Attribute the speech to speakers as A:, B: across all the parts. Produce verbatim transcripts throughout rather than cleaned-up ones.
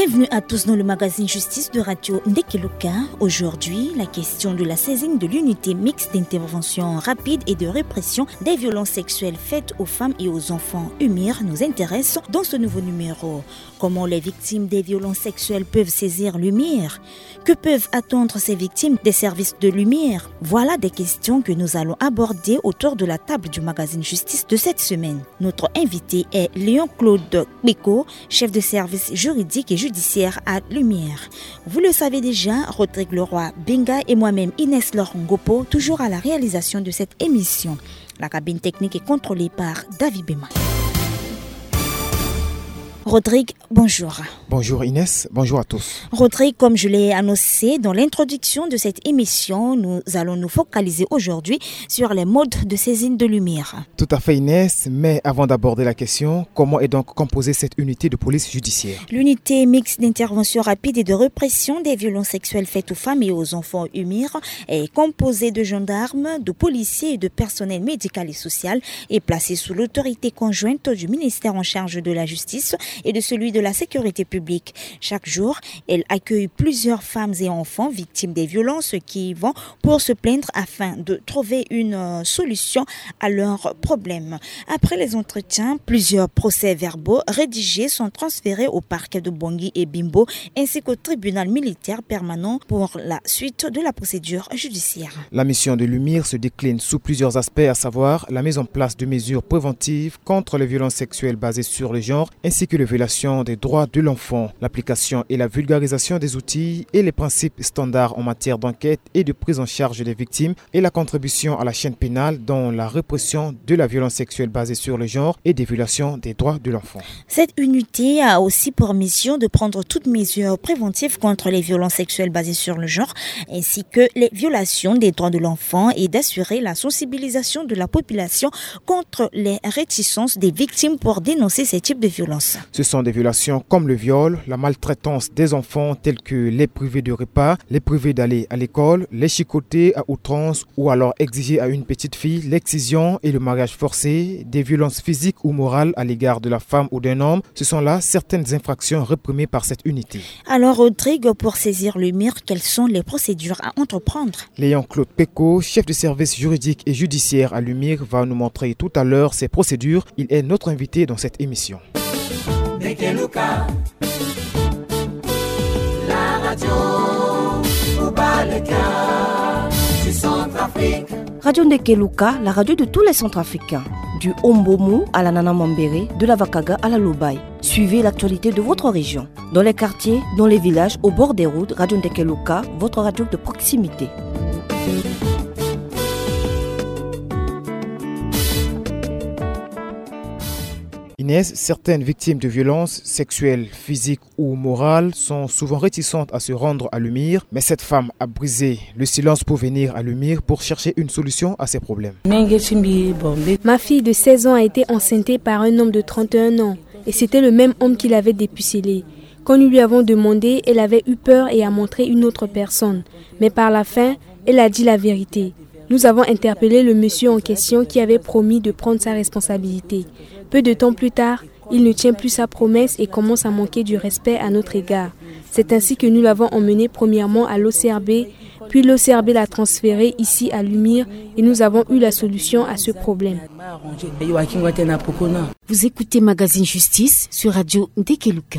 A: Bienvenue à tous dans le magazine Justice de Radio Ndekeluka. Aujourd'hui, la question de la saisine de l'unité mixte d'intervention rapide et de répression des violences sexuelles faites aux femmes et aux enfants U M I R nous intéresse dans ce nouveau numéro. Comment les victimes des violences sexuelles peuvent saisir l'U M I R? Que peuvent attendre ces victimes des services de l'U M I R? Voilà des questions que nous allons aborder autour de la table du magazine Justice de cette semaine. Notre invité est Léon-Claude Beko, chef de service juridique et judiciaire à l'U M I R. Vous le savez déjà, Rodrigue Leroy Benga et moi-même Inès Laure-Ngopo, toujours à la réalisation de cette émission. La cabine technique est contrôlée par David Bema. Rodrigue, bonjour.
B: Bonjour Inès, bonjour à tous.
A: Rodrigue, comme je l'ai annoncé dans l'introduction de cette émission, nous allons nous focaliser aujourd'hui sur les modes de saisine de l'U M I R.
B: Tout à fait Inès, mais avant d'aborder la question, comment est donc composée cette unité de police judiciaire?
A: L'unité mixte d'intervention rapide et de répression des violences sexuelles faites aux femmes et aux enfants U M I R est composée de gendarmes, de policiers et de personnel médical et social et placée sous l'autorité conjointe du ministère en charge de la justice et de celui de la sécurité publique. Chaque jour, elle accueille plusieurs femmes et enfants victimes des violences qui y vont pour se plaindre afin de trouver une solution à leurs problèmes. Après les entretiens, plusieurs procès-verbaux rédigés sont transférés au parquet de Bangui et Bimbo ainsi qu'au tribunal militaire permanent pour la suite de la procédure judiciaire.
B: La mission de l'U M I R se décline sous plusieurs aspects, à savoir la mise en place de mesures préventives contre les violences sexuelles basées sur le genre ainsi que le violation des droits de l'enfant, l'application et la vulgarisation des outils et les principes standards en matière d'enquête et de prise en charge des victimes et la contribution à la chaîne pénale dans la répression de la violence sexuelle basée sur le genre et des violations des droits de l'enfant.
A: Cette unité a aussi pour mission de prendre toutes mesures préventives contre les violences sexuelles basées sur le genre ainsi que les violations des droits de l'enfant et d'assurer la sensibilisation de la population contre les réticences des victimes pour dénoncer ces types de violences.
B: Ce sont des violations comme le viol, la maltraitance des enfants tels que les privés de repas, les privés d'aller à l'école, les chicoter à outrance ou alors exiger à une petite fille l'excision et le mariage forcé, des violences physiques ou morales à l'égard de la femme ou d'un homme. Ce sont là certaines infractions réprimées par cette unité.
A: Alors Rodrigue, pour saisir l'U M I R, quelles sont les procédures à entreprendre?
B: Léon-Claude Beko, chef de service juridique et judiciaire à l'U M I R, va nous montrer tout à l'heure ces procédures. Il est notre invité dans cette émission.
C: Ndekeluka, la radio Ubaleka du Centrafrique.
D: Radio Ndekeluka, la radio de tous les Centrafricains, du Ombomu à la Nana Mambere, de la Vakaga à la Lobaye. Suivez l'actualité de votre région, dans les quartiers, dans les villages, au bord des routes. Radio Ndekeluka, votre radio de proximité.
B: Inès, certaines victimes de violences sexuelles, physiques ou morales sont souvent réticentes à se rendre à l'U M I R, mais cette femme a brisé le silence pour venir à l'U M I R pour chercher une solution à ses problèmes.
E: Ma fille de seize ans a été enceintée par un homme de trente et un ans et c'était le même homme qui l'avait dépucellée. Quand nous lui avons demandé, elle avait eu peur et a montré une autre personne, mais par la fin, elle a dit la vérité. Nous avons interpellé le monsieur en question qui avait promis de prendre sa responsabilité. Peu de temps plus tard, il ne tient plus sa promesse et commence à manquer du respect à notre égard. C'est ainsi que nous l'avons emmené premièrement à l'O C R B, puis l'O C R B l'a transféré ici à l'U M I R et nous avons eu la solution à ce problème.
A: Vous écoutez Magazine Justice sur Radio Ndekeluka.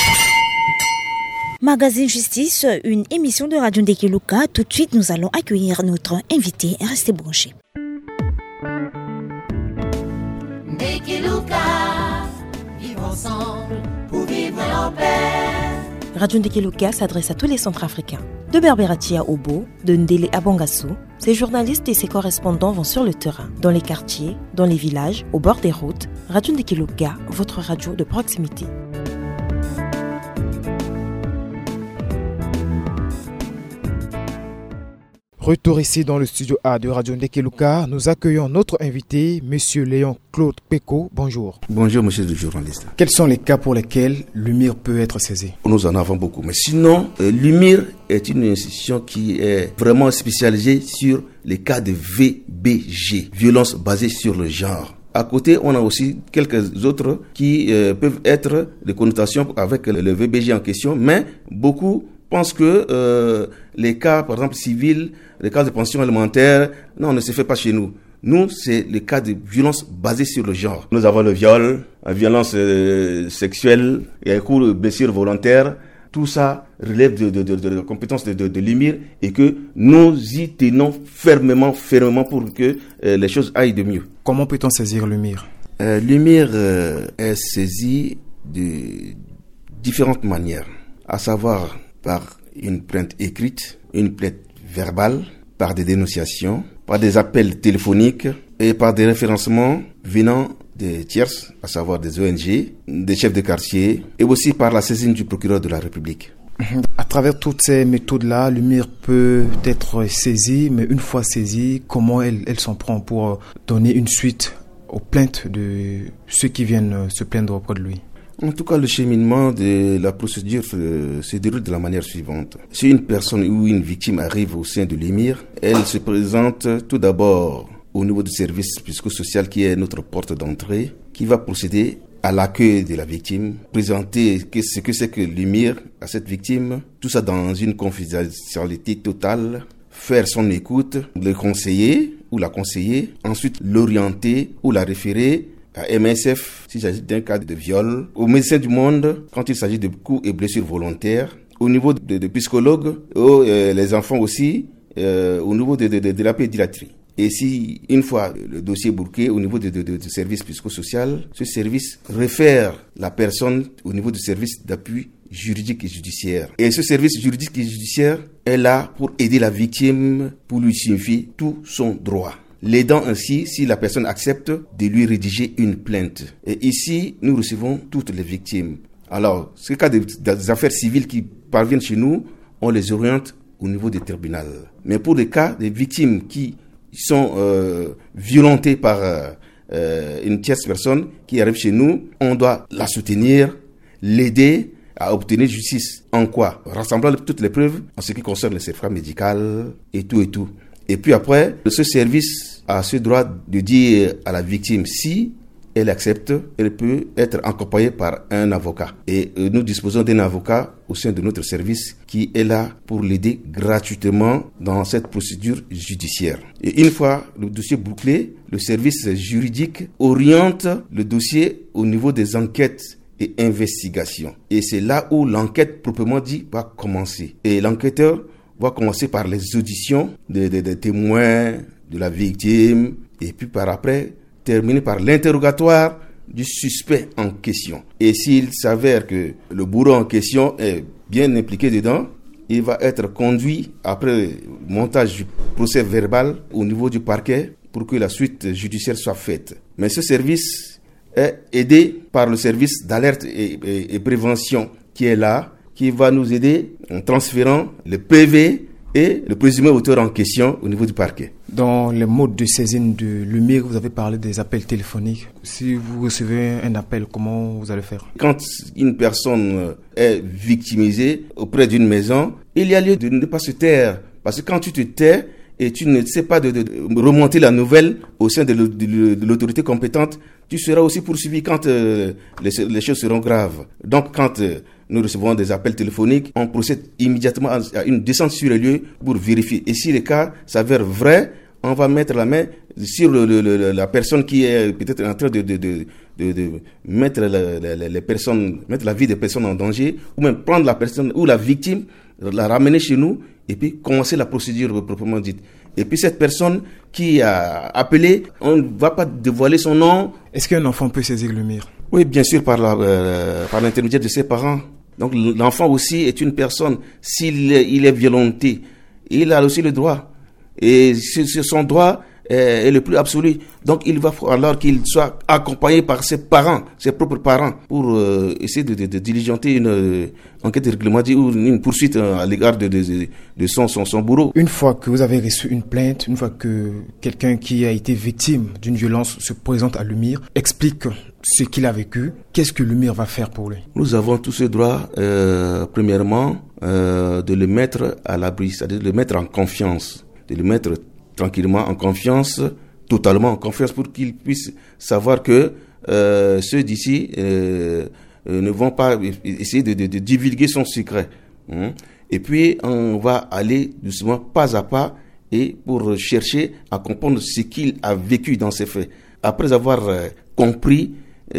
A: Magazine Justice, une émission de Radio Ndekeluka. Tout de suite, nous allons accueillir notre invité. Restez branchés.
C: Ndekeluka, vivre ensemble pour vivre en paix.
D: Radio Ndekeluka s'adresse à tous les Centrafricains. De Berberatia à Obo, de Ndélé à Bangassou, ses journalistes et ses correspondants vont sur le terrain, dans les quartiers, dans les villages, au bord des routes. Radio Ndekeluka, votre radio de proximité.
B: Retour ici dans le studio A de Radio Ndekeluka, nous accueillons notre invité, Monsieur Léon-Claude Beko. Bonjour.
F: Bonjour, monsieur le journaliste.
B: Quels sont les cas pour lesquels l'U M I R peut être saisi?
F: Nous en avons beaucoup, mais sinon, euh, l'U M I R est une institution qui est vraiment spécialisée sur les cas de V B G, violence basée sur le genre. À côté, on a aussi quelques autres qui euh, peuvent être de connotation avec le V B G en question, mais beaucoup pensent que euh, les cas, par exemple, civils, les cas de pension alimentaire, non, on ne se fait pas chez nous. Nous, c'est le cas de violence basée sur le genre. Nous avons le viol, la violence euh, sexuelle, et un coup de blessure volontaire. Tout ça relève de, de, de, de la compétence de, de, de l'U M I R et que nous y tenons fermement, fermement pour que euh, les choses aillent de mieux.
B: Comment peut-on saisir l'U M I R?
F: euh, L'U M I R euh, est saisi de différentes manières, à savoir par une plainte écrite, une plainte verbale, par des dénonciations, par des appels téléphoniques et par des référencements venant des tierces, à savoir des O N G, des chefs de quartier et aussi par la saisine du procureur de la République.
B: À travers toutes ces méthodes-là, l'U M I R peut être saisie, mais une fois saisie, comment elle, elle s'en prend pour donner une suite aux plaintes de ceux qui viennent se plaindre auprès de lui?
F: En tout cas, le cheminement de la procédure se, se déroule de la manière suivante. Si une personne ou une victime arrive au sein de l'U M I R, elle se présente tout d'abord au niveau du service psychosocial qui est notre porte d'entrée, qui va procéder à l'accueil de la victime, présenter ce que c'est que l'U M I R à cette victime, tout ça dans une confidentialité totale, faire son écoute, le conseiller ou la conseiller, ensuite l'orienter ou la référer à M S F s'il s'agit d'un cas de viol, au médecin du monde quand il s'agit de coups et blessures volontaires, au niveau de, de psychologues, aux, euh, les enfants aussi, euh, au niveau de, de, de, de la pédiatrie. Et si, une fois le dossier bouclé au niveau du de, de, de service psychosocial, ce service réfère la personne au niveau du service d'appui juridique et judiciaire. Et ce service juridique et judiciaire est là pour aider la victime, pour lui signifier tout son droit, l'aidant ainsi, si la personne accepte, de lui rédiger une plainte. Et ici, nous recevons toutes les victimes. Alors, ce cas des, des affaires civiles qui parviennent chez nous, on les oriente au niveau des tribunaux. Mais pour les cas des victimes qui sont euh, violentées par euh, une tierce personne qui arrive chez nous, on doit la soutenir, l'aider à obtenir justice. En quoi? Rassemblant toutes les preuves en ce qui concerne le certificat médical et tout et tout. Et puis après, ce service a ce droit de dire à la victime si elle accepte, elle peut être accompagnée par un avocat. Et nous disposons d'un avocat au sein de notre service qui est là pour l'aider gratuitement dans cette procédure judiciaire. Et une fois le dossier bouclé, le service juridique oriente le dossier au niveau des enquêtes et investigations. Et c'est là où l'enquête proprement dit va commencer. Et l'enquêteur va commencer par les auditions des de, de témoins, de la victime, et puis par après terminer par l'interrogatoire du suspect en question. Et s'il s'avère que le bourreau en question est bien impliqué dedans, il va être conduit après le montage du procès verbal au niveau du parquet pour que la suite judiciaire soit faite. Mais ce service est aidé par le service d'alerte et, et, et prévention qui est là, qui va nous aider en transférant le P V et le présumé auteur en question au niveau du parquet.
B: Dans les modes de saisine de l'U M I R, vous avez parlé des appels téléphoniques. Si vous recevez un appel, comment vous allez faire?
F: Quand une personne est victimisée auprès d'une maison, il y a lieu de ne pas se taire. Parce que quand tu te tais et tu ne sais pas de, de, de remonter la nouvelle au sein de, de, de l'autorité compétente, tu seras aussi poursuivi quand euh, les, les choses seront graves. Donc quand euh, nous recevons des appels téléphoniques, on procède immédiatement à une descente sur les lieux pour vérifier. Et si le cas s'avère vrai, on va mettre la main sur le, le, le, la personne qui est peut-être en train de, de, de, de, de mettre la, la, les personnes, mettre la vie des personnes en danger, ou même prendre la personne ou la victime, la ramener chez nous, et puis commencer la procédure proprement dite. Et puis cette personne qui a appelé, on ne va pas dévoiler son nom.
B: Est-ce qu'un enfant peut saisir l'U M I R?
F: Oui, bien sûr, par, la, euh, par l'intermédiaire de ses parents. Donc l'enfant aussi est une personne, s'il est, il est violenté, il a aussi le droit. Et c'est, c'est son droit est, est le plus absolu. Donc il va falloir qu'il soit accompagné par ses parents, ses propres parents, pour euh, essayer de, de, de diligenter une euh, enquête réglementaire ou une poursuite euh, à l'égard de, de, de, de son, son, son bourreau.
B: Une fois que vous avez reçu une plainte, une fois que quelqu'un qui a été victime d'une violence se présente à l'U M I R, explique ce qu'il a vécu, qu'est-ce que l'U M I R va faire pour lui?
F: Nous avons tous ce droit, euh, premièrement, euh, de le mettre à l'abri, c'est-à-dire de le mettre en confiance, de le mettre tranquillement en confiance, totalement en confiance pour qu'il puisse savoir que euh, ceux d'ici euh, euh, ne vont pas essayer de, de, de divulguer son secret. Hein. Et puis, on va aller doucement, pas à pas, et pour chercher à comprendre ce qu'il a vécu dans ces faits. Après avoir euh, compris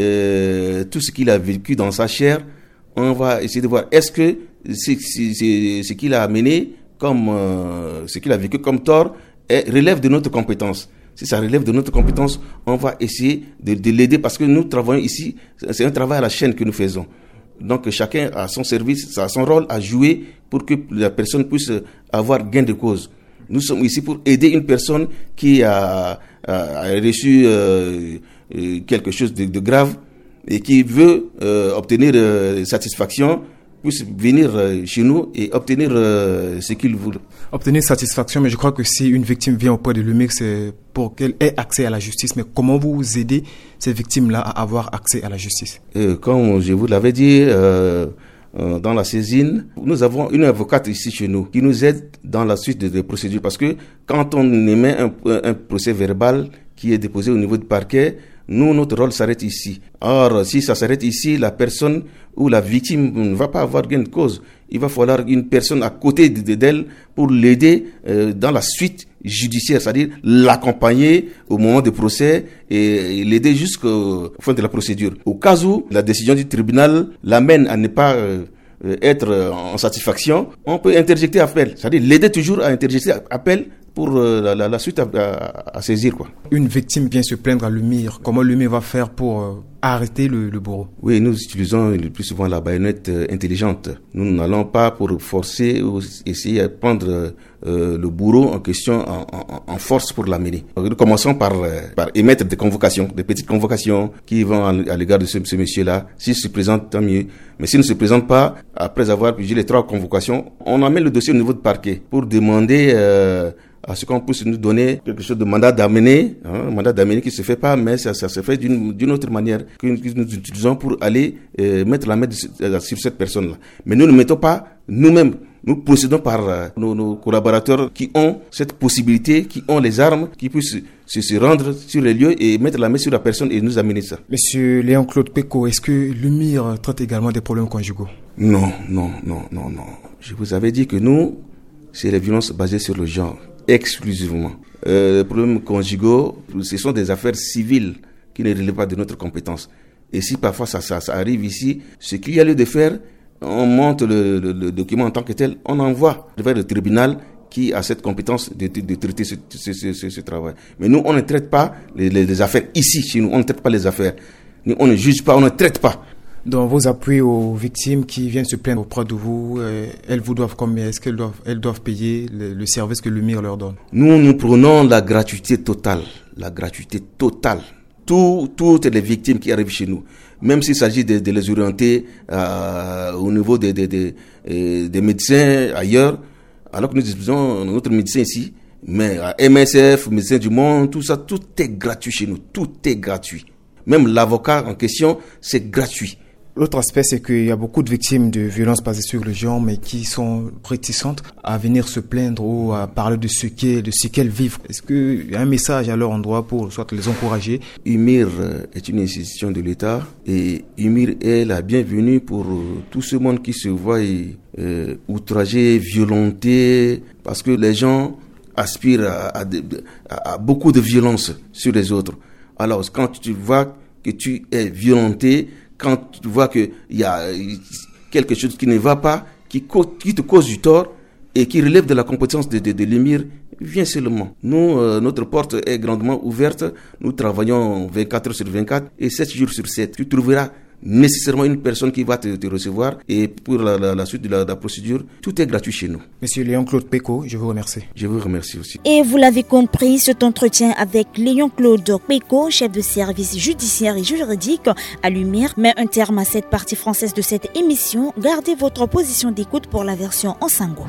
F: euh, tout ce qu'il a vécu dans sa chair, on va essayer de voir est-ce que c'est, c'est, c'est, ce qu'il a amené comme euh, ce qu'il a vécu comme tort est, relève de notre compétence. Si ça relève de notre compétence, on va essayer de, de l'aider parce que nous travaillons ici, c'est un travail à la chaîne que nous faisons. Donc chacun a son service, a son rôle à jouer pour que la personne puisse avoir gain de cause. Nous sommes ici pour aider une personne qui a, a, a reçu euh, quelque chose de, de grave et qui veut euh, obtenir euh, satisfaction, puisse venir euh, chez nous et obtenir euh, ce qu'il veut.
B: Obtenir satisfaction, mais je crois que si une victime vient auprès de l'U M I C, c'est pour qu'elle ait accès à la justice. Mais comment vous aidez ces victimes-là à avoir accès à la justice? euh,
F: Comme je vous l'avais dit, euh, euh, dans la saisine, nous avons une avocate ici chez nous qui nous aide dans la suite des de procédures. Parce que quand on émet un, un procès verbal qui est déposé au niveau du parquet, nous, notre rôle s'arrête ici. Or, si ça s'arrête ici, la personne ou la victime ne va pas avoir gain de cause. Il va falloir une personne à côté d'elle pour l'aider euh, dans la suite judiciaire, c'est-à-dire l'accompagner au moment du procès et l'aider jusqu'au fin de la procédure. Au cas où la décision du tribunal l'amène à ne pas euh, être en satisfaction, on peut interjecter appel, c'est-à-dire l'aider toujours à interjecter appel pour euh, la, la, la suite à, à, à saisir, quoi.
B: Une victime vient se plaindre à l'U M I R. Comment l'U M I R va faire pour euh, arrêter le, le bourreau?
F: Oui, nous utilisons le plus souvent la baïonnette euh, intelligente. Nous n'allons pas pour forcer ou essayer de prendre euh, le bourreau en question en, en, en force pour l'amener. Nous commençons par, euh, par émettre des convocations, des petites convocations qui vont à, à l'égard de ce, ce monsieur-là. S'il se présente, tant mieux. Mais s'il ne se présente pas, après avoir pigé les trois convocations, on amène le dossier au niveau du parquet pour demander euh, à ce qu'on puisse nous donner quelque chose de mandat d'amener, hein, un mandat d'amener qui se fait pas, mais ça, ça se fait d'une, d'une autre manière que nous utilisons pour aller euh, mettre la main de, sur cette personne-là. Mais nous ne mettons pas nous-mêmes, nous procédons par euh, nos, nos collaborateurs qui ont cette possibilité, qui ont les armes, qui puissent se, se rendre sur les lieux et mettre la main sur la personne et nous amener ça.
B: Monsieur Léon-Claude Péco, est-ce que l'U M I R traite également des problèmes conjugaux?
F: Non, non, non, non, non. Je vous avais dit que nous, c'est les violences basées sur le genre. Exclusivement. Euh, les problèmes conjugaux, ce sont des affaires civiles qui ne relèvent pas de notre compétence. Et si parfois ça, ça, ça arrive ici, ce qu'il y a lieu de faire, on monte le, le, le document en tant que tel, on envoie vers le tribunal qui a cette compétence de, de, de traiter ce, ce, ce, ce, ce travail. Mais nous, on ne traite pas les, les, les affaires ici, chez nous, on ne traite pas les affaires. Nous, on ne juge pas, on ne traite pas.
B: Dans vos appuis aux victimes qui viennent se plaindre auprès de vous, euh, elles vous doivent combien? Est-ce qu'elles doivent, elles doivent payer le, le service que l'U M I R leur donne?
F: Nous, nous prenons la gratuité totale. La gratuité totale. Tout, toutes les victimes qui arrivent chez nous, même s'il s'agit de, de les orienter euh, au niveau des, des, des, des médecins ailleurs, alors que nous disposons notre médecin ici, mais à M S F, Médecins du Monde, tout ça, tout est gratuit chez nous. Tout est gratuit. Même l'avocat en question, c'est gratuit.
B: L'autre aspect, c'est qu'il y a beaucoup de victimes de violences basées sur le genre, mais qui sont réticentes à venir se plaindre ou à parler de ce qu'elles, de ce qu'elles vivent. Est-ce qu'il y a un message à leur endroit pour soit les encourager?
F: U M I R est une institution de l'État et U M I R est la bienvenue pour tout ce monde qui se voit euh, outragé, violenté, parce que les gens aspirent à, à, à, à beaucoup de violence sur les autres. Alors, quand tu vois que tu es violenté, quand tu vois qu'il y a quelque chose qui ne va pas, qui, qui te cause du tort et qui relève de la compétence de, de, de l'U M I R, viens seulement. Nous, euh, notre porte est grandement ouverte. Nous travaillons vingt-quatre heures sur vingt-quatre et sept jours sur sept. Tu trouveras nécessairement une personne qui va te, te recevoir et pour la, la, la suite de la, de la procédure, tout est gratuit chez nous.
B: Monsieur Léon-Claude Péco, je vous remercie.
F: Je vous remercie aussi.
A: Et vous l'avez compris, cet entretien avec Léon-Claude Péco, chef de service judiciaire et juridique à l'U M I R, met un terme à cette partie française de cette émission. Gardez votre position d'écoute pour la version en sango.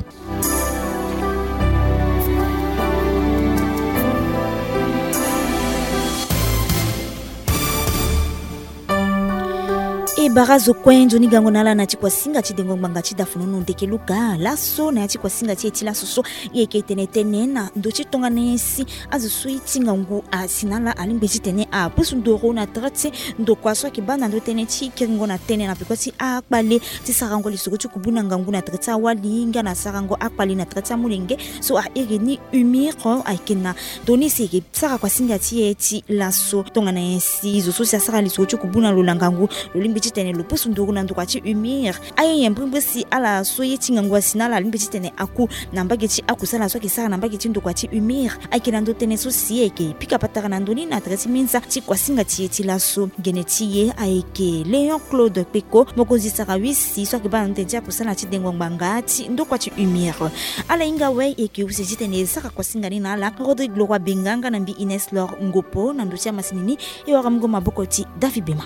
A: e barazo kwenzo ni gango nala na chikwa singa chidengo mbanga chidafunono ndeke luka laso na chikwa singa cheti laso so yeke tenetene na ndochi tonga nesi azusui tinga ngu asinala alimbe chitene a pusu ndoro na trate ndo kwa so kibanda ndo tene chi kiringo na tene na pekoti a akbale ti sarango lisugo chukubuna ngangu na trata walinga na sarango akbale na trata mulenge so a ireni umiro aikena doni seke sara kwa singa cheti laso tonga nesi zo so sara lisugo chukubuna lolangangu lolimbe chitene lo pusu ndoro na ndo kwa chi umir aye yembrimbe si ala so yeti ngangu asinala alimbe chitene aku nambage chi akusala so kisara nambage chi ndo kwa chi umir aikena ndo tene so sieke pika pataka na ndoni na trati minza chi kwa singa cheti laso genetiye aike Léon Claude Peko mokozi saka wisi so kibana ntenja kusala chi dengo mbangati ndo kwa chi umir ala inga we eke usejitene saka kwa singa ni nala Rodrigue Leroy Benganga na mbi Ines Lor Ngopo na ndosia masinini e wakamgo maboko ti David Bema.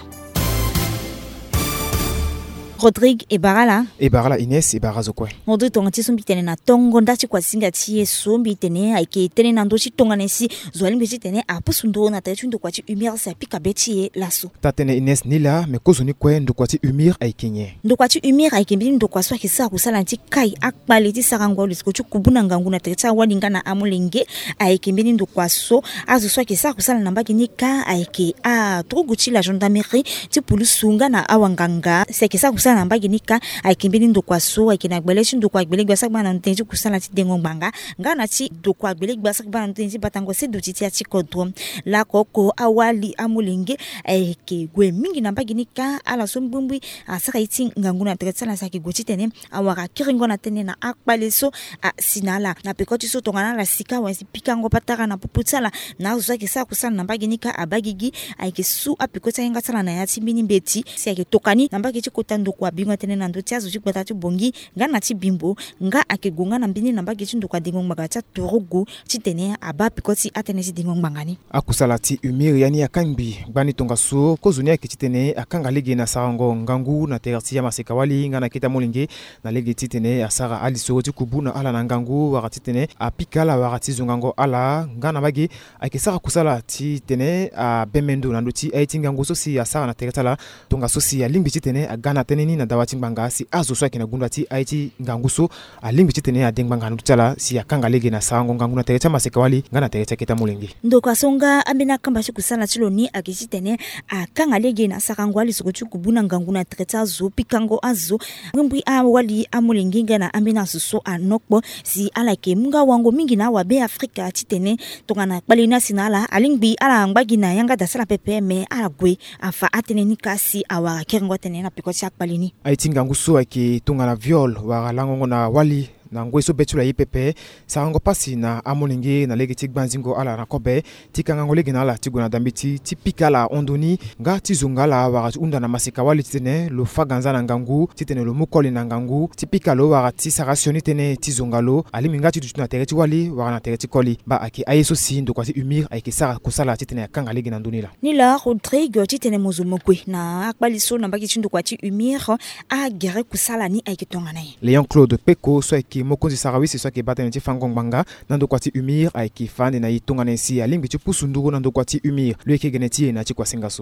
A: Rodrigue Ebarala
B: Ebarala Ines Ebarazo kwe
A: Rodrigue tonga ti sombi tene na tongo ndachi kwa singa ti sombi tene aike tene na ndochi tonga nesi zoalimbe ti tene apusu ndo na tetu ndo kwa ti umir sa pika beti e laso
B: tatene Ines nila me kozoni kwe ndo kwa ti umir aikenye
A: ndo kwa ti umir aike mbili ndo kwa swa kisa kusala nti kai akbale ti sarangwa lisko chu kubuna ngangu na tetu walinga na amulenge aike mbili ndo kwa so azo swa kisa kusala namba kinika aike a truguchi la gendarmerie ti pulusunga na awanganga se kisa na mbagi nika aikimbini ndo kwa so aikina gbele chi ndo kwa gbele gbasa bana ntenji kusala ti dengo mbanga ngana chi ndo kwa gbele gbasa bana ntenji batango se do ti ti ati kodro la koko awali amulenge aike gwe mingi na mbagi nika ala so mbumbwi asaka iti nganguna tretsala saki gochi tene awaka kiringo na tene na akbale so a sinala na pekoti so tongana la sika wa pikango pataka na puputsala na zo ki sa kusala na mbagi nika abagigi aike su apekota yenga sala na yati mini beti si ake tokani na mbagi chi kotando kwa bingo tene na ndo tiazo chi kwata ti bongi ngana ti bimbo nga akegonga na mbini na mbagi chi ndo kwa dingo mbanga cha torogo chi tene aba pikoti atene chi dingo mbangani
B: akusala ti umir yani akambi bani tonga so kozunia ki tene akanga lege na sarango ngangu na terti ya maseka wali ngana kita molinge na lege ti tene asara ali so ti kubuna ala na ngangu wakati tene apikala wakati zungango ala ngana bagi akisara kusala ti tene a bemendo na ndoti aiti ngangu so si asara na tertala tonga so si alimbi ti tene agana tene ni na dawati mbanga si azo so kina gunda ti aiti ngangu so alimbi ti tene adengmbanga ndutala si akanga lege na sarango ngangu na terti maseka wali ngana terti kita molinge
A: ndo kwa songa ambina kamba shi kusala tiloni akishi tene akanga lege na sarango ali so kubuna ngangu na terti azo pikango azo ngumbi a wali amolinge ngana ambina so anokbo si alake munga wango mingi na wa be Afrika titene tongana balina sinala alingbi ala ngbagi na yanga dasala pepe me ala gwe afa atene nikasi awa kerengo tene na piko chak balini
B: aitinga nguso aki tongana viol wa langongo na wali na ngweso betula yipepe sarango pasi na amolinge na lege tigbanzingo ala na kobe tikangango lege na ala tigona dambiti tipikala ondoni nga tizungala wakati unda na masika wali titene lo faganza na ngangu titene lo mukoli na ngangu tipikalo wakati sarasioni tene tizungalo aliminga titu na tereti wali wana tereti koli ba aki ayeso si ndo kwati umir aiki sara kusala titene akanga lege na ndonila
A: nila Rodrigue titene mozumokwe na akbaliso na baki chindo kwati umir a gere kusala ni aiki tonganaye
B: Léon Claude Peko so ki mokonzi sarawisi so ki batene ti fangong banga nando kwati umir ai ki fande na itonga nensi alimbi ti pusu nduru nando kwati umir lo ke geneti na ti kwa singaso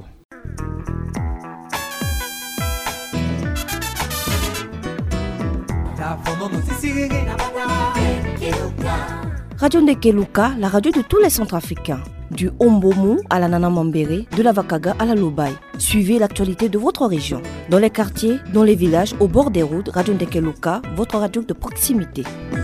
D: Radio Ndekeluka, la radio de tous les Centrafricains. Du Ombomu à la Nana Mambere, de la Vakaga à la Lobaye. Suivez l'actualité de votre région. Dans les quartiers, dans les villages, au bord des routes, Radio Ndekeluka, votre radio de proximité.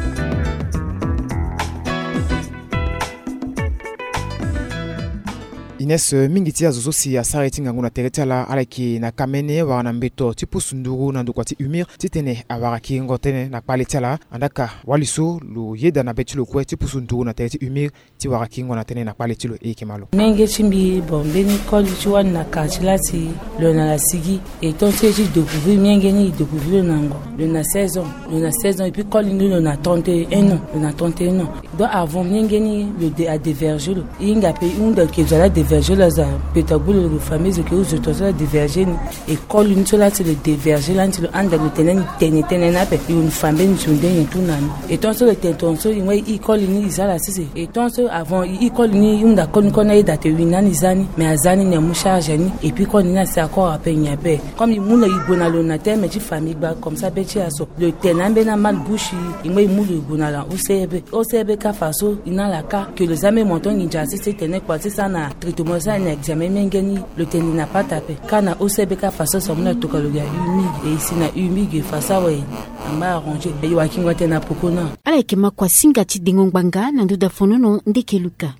B: Ines mingiti azozo si asareti nganguna teretala alaki na kamene wana mbeto tipu sunduru na ndukwati umir titene awaraki ngotene na paletala andaka waliso lu yeda na betilo kwe tipu sunduru na tereti umir ti waraki ngona tene na paletilo ekemalo
G: nenge chimbi bombeni koli chwa na kachilati le na la sigi et ton seji découvrir miengeni découvrir nango le na seize ans le na seize ans et puis koli le na trente et un ans le na trente et un ans donc avant miengeni le a divergé inga pe unda ke jala de diverger là za pétabule le famille que aux autres là diverger école une là c'est le diverger là c'est le anda le tenen tenen tenen ape une famille une sunde une tout nan et tant sur le tenton sur une école ni ça là c'est et tant avant école ni une d'accord ni connait date wina ni zani mais azani ne mu charge ni et puis quand ni c'est encore après ni ape comme il mouna ibona lo na terme de famille ba comme ça be aso le tenen be na mal bouche il m'a moulu ibona là au cb au cb ka faso ina la ka que les amis montant ni jasi c'est tenen quoi c'est ça na traitement ça na examen mengeni le tenen n'a pas tapé kana au cb ka faso ça mona to ka le gars humide et ici na humide face à ouais m'a arrangé et wa kinga tena pokona
H: ala kema kwa singati dingongbanga na nduda fonono ndekeluka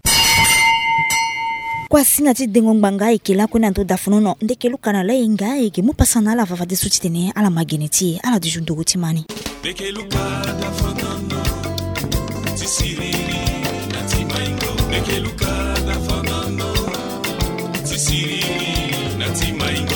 A: kwa singati dingongbanga ikela kuna nduda fonono ndekeluka na lenga ike mupasana la vava de sutitene ala mageneti ala dijundugu timani ndekeluka da fonono tisiri na timaingo ndekeluka da fonono tisiri na timaingo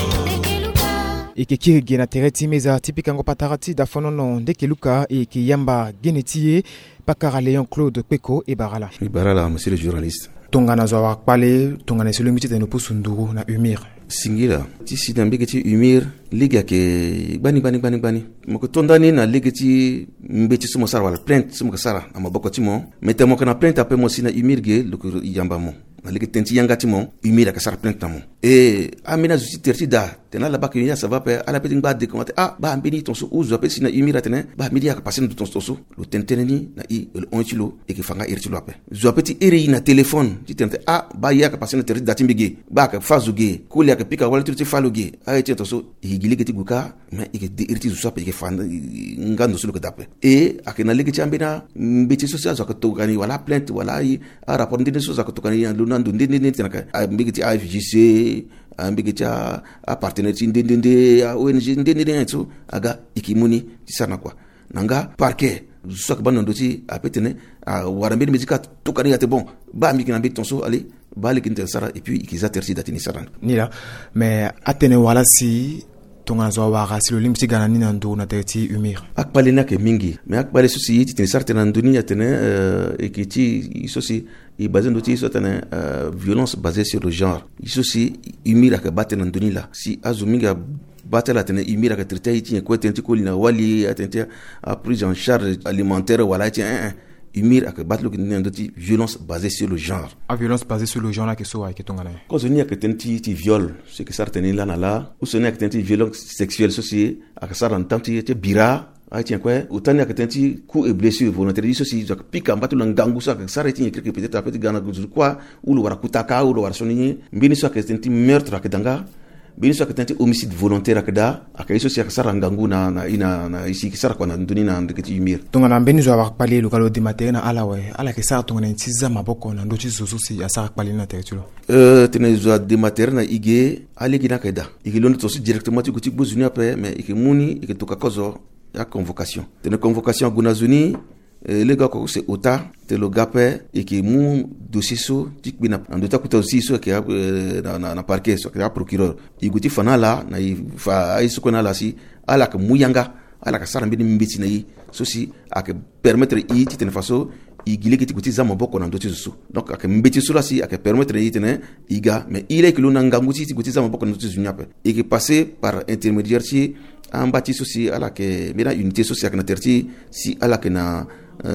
B: eke kirigi na tereti meza tipikango patarati da fonono ndekeluka eke yamba genetie pakara Léon Claude Peko et Barala.
F: Barala, monsieur le journaliste.
B: Tongana zoa pale, tongana selo miti de no pusunduru na Umir.
F: Singila, ti si dambe ke ti Umir, liga ke bani bani bani bani. Moko tondani na liga ti mbeti sumo sara wala plainte sumo sara amaboko ti mo. Mete mo kana plainte ape mo sina Umir ge loko yamba mo. Na liga tenti yanga ti mo, Umir ka sara plainte mo. E amina zuti terti da, tena la baki ya sava pe ala peti ngba de komate ah ba ambeni tonso uzo ape sina Umir atene, ba midi ka passer tonso tonso. Lo tenteneni na i le onchilo e ke fanga irtilo ape. Zo apeti eri na téléphone, ti tente ah ba ya ka passer na terti dati mbege, ba ka fazuge, kuli ka pika wala ti faluge. Ay ti tonso e gili ke ti guka, me e ke de irti zo ape ke fanda ngando sulu ke dape. E akena lege ti ambena mbeti social zo ka to gani wala plainte wala i a rapport ndine so zo ka to gani luna ndinde ndine tenaka mbege ti A F J C ambege cha a partenaire ti ndende ndende a O N G ndende ndende so aga ikimuni ti sana kwa nanga parquet so ka banondo ti apetene a warambe médical to kani ate bon ba mi kina biton so allez ba le kinter sara et puis ikiza terti datini saran
B: ni là mais atene wala si tonga zo wara si lo limti gana ni nando na terti Umir
F: akpale na ke mingi mais akpale so si ti tin sarta na nduni atene e ki ti so si et basé sur ti sotane violence basée sur le genre iso si Umir ka batena nduni la si azuminga batela tene Umir ka traité ti ko tenti ko lina wali atente a prise en charge alimentaire wala ti Umir ka batlo ki ndendo ti violence basée sur le genre
B: a violence basée sur le genre la ke so ay ke tonga na
F: ko so ni ka tenti ti viol ce que sartene la na la ou so ni ka tenti violence sexuelle so si aka saran tanti ti bira ai tiens quoi autant ya ketenti coup et blessure volontaire iso si jak pika mbatu langangu sa ka sara tiens quelque peut-être peut gana quoi ou le wara kutaka ou le wara soni mbini so ketenti meurtre ka danga mbini so ketenti homicide volontaire ka da aka iso si ka sara ngangu na na ina na isi ki sara kwa na nduni na ndiketi Umir
B: tonga na mbini zo wa pale lokalo de matena ala we ala ke sara tonga na ntiza maboko na ndoti zozo si ya sara pale na teritulo
F: euh tene zo de matena ige ale gina ka da ige londo to si directement ti kuti bozuni après mais ike muni ike to ka kozo ya convocation tene convocation gunazuni les gars ko c'est ota te lo gape et qui mu dossier so tik bina andota kuta aussi so que na na parquet so que ya procureur iguti fana la na fa ay so kona la si ala ka muyanga ala ka sara mbini mbiti na yi so si ak permettre i ti tene faso i gile ki tikuti zama boko na ndoti so donc ak mbiti so la si ak permettre i tene iga mais il est que l'on nganguti tikuti zama boko na ndoti zunyape et qui passer par intermédiaire ci en bâti souci à la que mena unité sociale na terti si à la que na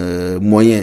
F: moyen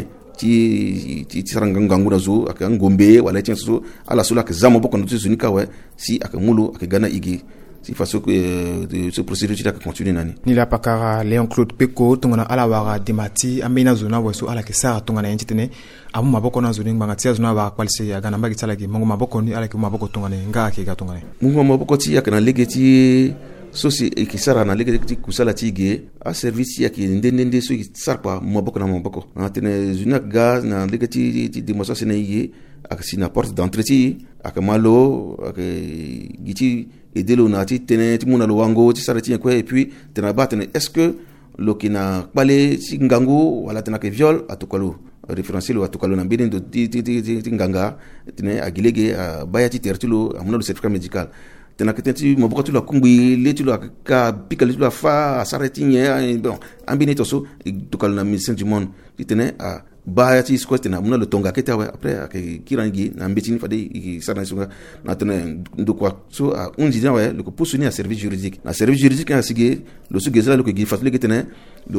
F: ti ti saranga ngangu na zo ak ngombe wala ti so ala so la que zama boko na ndoti zunika we si ak mulu ak gana igi si façon que ce procédure qui continue nani
B: ni la pakara Léon Claude Peko tongana ala wara demati amena zona weso ala ke sara tongana yentene amu maboko na zoni nganga tia zona wa kwalse ya gana mbagi tsala ki mongo maboko ni ala ke maboko tongana nga ke ga tongana
F: mongo maboko ti ya kana legeti sosi ikisara na legeti kusala tige a service ya ki ndende so sarpa maboko na maboko na tene zuna gaz na legeti ti demonstration yi ak sina porte d'entrée ti ak malo ak giti edelo na ti tene ti muna lo wango ti sara ti ko et puis tena batene est-ce que lokina pale ti ngangu wala tena ke viol atukalo référentiel atukalo na bidin do ti ti ti nganga tene agilege baya ti tertulo amuna le certificat médical tena que tenti mo boko tu la kumbi le tu la ka pikali tu la fa s'arrêter bon ambine to so to kal na médecin du monde qui tenait à ba ti squat na muna le tonga keta ouais après ak kirangi na mbetini fadi sana sunga na tene ndo kwa so a un dit ouais le ko posuni à service juridique na service juridique na sige le su gezala le ko gi fatule que tene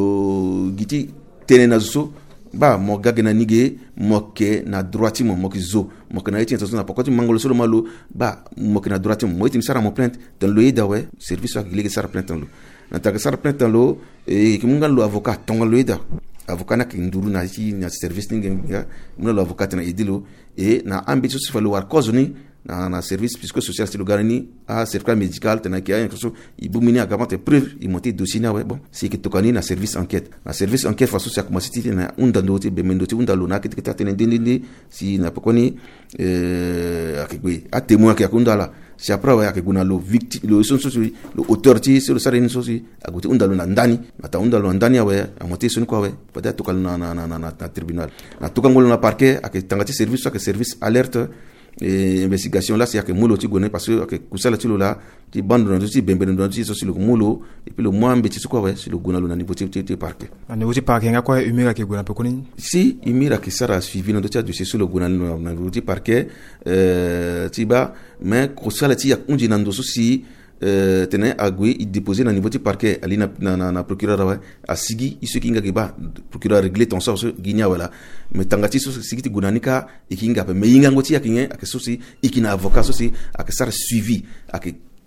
F: do giti tene na so ba mo gage na nige mo ke na droiti mo mo ki zo mo ke na eti intention na pokoti mangolo solo malo ba mo ke na droiti mo eti sara mo plainte dans le ida ouais service ak lege sara plainte dans lo na ta sara plainte dans lo e ki munga lo avocat tonga lo ida avocat na ki nduru na ci na service ninge ya munga lo avocat na idilo e na ambition si falo war cause ni na na service puisque social c'est le garani a certificat médical tena ki a quelque ibumini agamante preuve i monter dossier na ouais bon c'est que tokani na service enquête na service enquête façon ça commence ti na unda ndoti be mendoti unda lo na ki ta tena ndindi si na pokoni euh akigwe a témoin ki akunda la si après ouais akiguna lo victime lo son so lo auteur ti sur le sarine so si agote unda lo na ndani na ta unda lo ndani ouais a monter son quoi ouais peut-être tokal na na na na tribunal na tokangolo na parquet ak tangati service so que service alerte et investigation là c'est que mulo ti gone parce que kusala ti lo là ti bande dans ti bembe dans ti so si le mulo et puis le moins mbeti quoi ouais si le gona lo na niveau ti ti parquet
B: na niveau ti parquet nga quoi umira ke gona pe koni
F: si umira ke sara suivi dans ti dossier sur le gona lo na niveau ti parquet euh ti ba mais kusala ti ya unji na ndo so si euh tenait à gwe il déposer na niveau ti parquet ali na na na procureur ouais a sigi iso kinga ke ba procureur régler ton sort ginya wala mais tangati so sigi ti gunanika ikinga pe meyinga ngoti yakinye ak so si ikina avocat so si ak sar suivi ak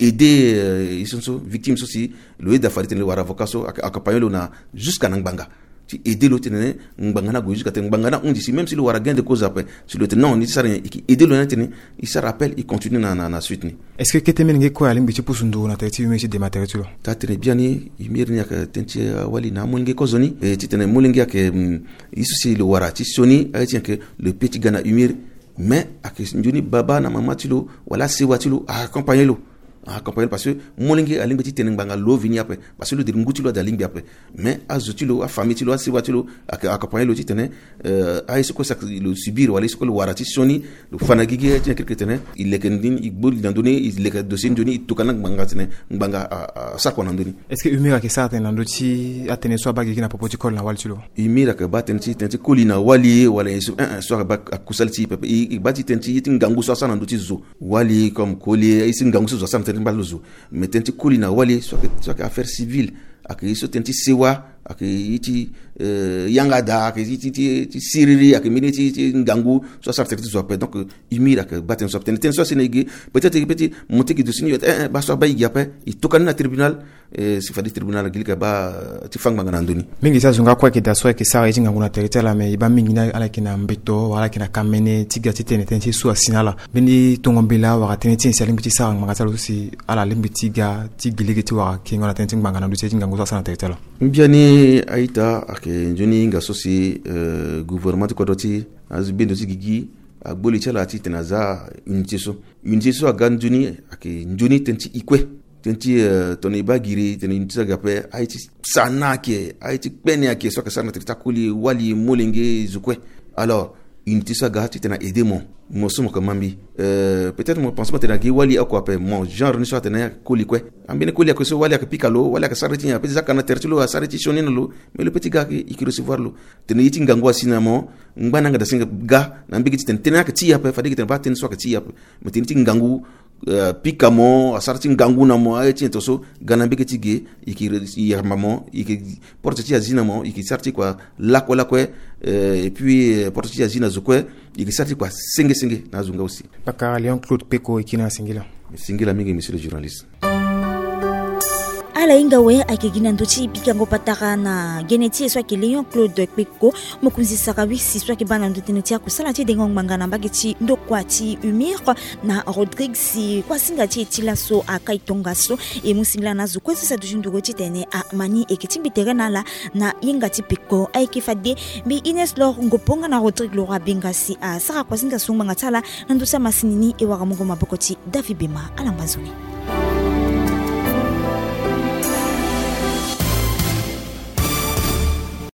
F: aider ils sont so victimes so si le da farite le war avocat so ak accompagner na jusqu'à ngbanga ti aider l'autre ne ngbanga na go jusqu'à ngbanga na on dit si même si le war gain de cause après si le non ni ça rien aider le ne il se rappelle il continue na na na suite ni
B: est-ce que keteme nge ko alimbi ti pusundo na tati mesi de matériel
F: ta très bien ni imir ni ak tentie wali na mulnge ko zoni e ti tene mulnge ak isu si le wara ti soni a tient que le petit gana umir mais ak njuni baba na mama ti lo wala si watilo accompagner lo accompagner parce que molingi alimbi ti tene nganga lo vini après parce que le nguti lo da limbi après mais azutilo a famille ti lo si watilo ak accompagner lo ti tene euh a isu ko ça le subir wala isu ko le warati soni le fanagigi ti quelque tene il lekendin il bol dans donné il le dossier ndoni tukana nganga tene nganga ça ko ndoni
B: est-ce que umira ke sa tene ndoti atene so bagi kina popoti kol na waltilo
F: umira ke ba tene ti tene kolina wali wala isu un so ba akusalti pepe i ba ti tene ti ngangu so sana ndoti zo wali comme koli isu ngangu so sana mbalozo mais tenti kulina wali soit que soit que affaire civile ak iso tenti sewa ak iti yanga da ak iti ti siriri ak miniti ti ngangu so ça tenti so donc imira que baten so tenti so sénégi peut-être petit monter qui dessine eh ba so ba yi après il tokana na tribunal eh si fadi tribunal gilika ba ti fangma ngana ndoni
B: mingi sa zunga kwa ke da so ke sa ejinga nguna territoire mais ba mingi na ala kina mbeto wala kina kamene tiga ti tene tenti so asinala bindi tongombela wa tene ti salimbi ti sa ngaka lo si ala limbi tiga ti giligi ti wa ke ngona tenti ngana ndo ti ejinga nguna sa na territoire
F: mbiani aita ak njoni nga so si euh gouvernement ko doti azbindo ti gigi a boli chala ti tenaza unité so unité so aga njoni ak njoni tenti ikwe tenti toni bagiri teni unité ga pe aiti sanake aiti pene ake so ka sana takuli wali molenge zukwe alors unité so ga ti tena aider mon mo so mo kamambi euh peut-être mo pense pas tena gi wali akwa pe mon genre ni so tena kuli kwe ambine kuli akso wali akapikalo wali akasareti ya petit zakana tertilo asareti shonina lo mais le petit gars qui recevoir lo tena yiti ngangwa sinamo ngana ngada singa ga na mbigi tena tena ka ti ya pe fadi tena ba tena so ka ti ya pe mais tena ngangu Uh, pikamo asarti ngangu na mo ayeti toso ganambe ke tige iki yamamo iki porte azina mo iki sarti kwa lako lako uh, et puis porte azina zukwe iki sarti kwa senge senge na zunga aussi
B: paka Leon Claude Peko ikina singila
F: singila mingi monsieur le journaliste
A: ala ingawe akigina ndochi pikango pataka na geneti so ke Leon Claude Peko mokunzi sakawi si so ke bana ndotene tia kusala ti dengo mangana mbageti ndokwati umir na Rodrigue si kwasinga ti tilaso akaitonga so e musingla na zuko sa dujindugo ti tene a mani ekitimbi terena la na inga ti Peko aiki fade bi Ines Lor ngoponga na Rodrigue Lora bengasi a saka kwasinga so manga tala ndosa masinini e waramongo mabokoti David Bema alambazoni